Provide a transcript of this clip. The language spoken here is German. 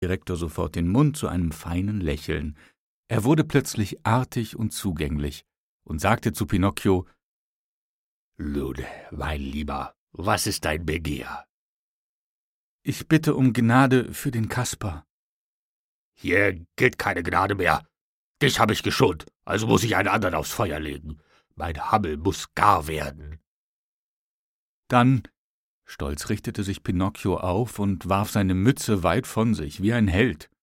Direktor sofort den Mund zu einem feinen Lächeln. Er wurde plötzlich artig und zugänglich und sagte zu Pinocchio: »Nun, mein Lieber, was ist dein Begehr?« »Ich bitte um Gnade für den Kasper.« »Hier gilt keine Gnade mehr. Dich habe ich geschont, also muss ich einen anderen aufs Feuer legen. Mein Hammel muss gar werden.« Dann, stolz richtete sich Pinocchio auf und warf seine Mütze weit von sich, wie ein Held.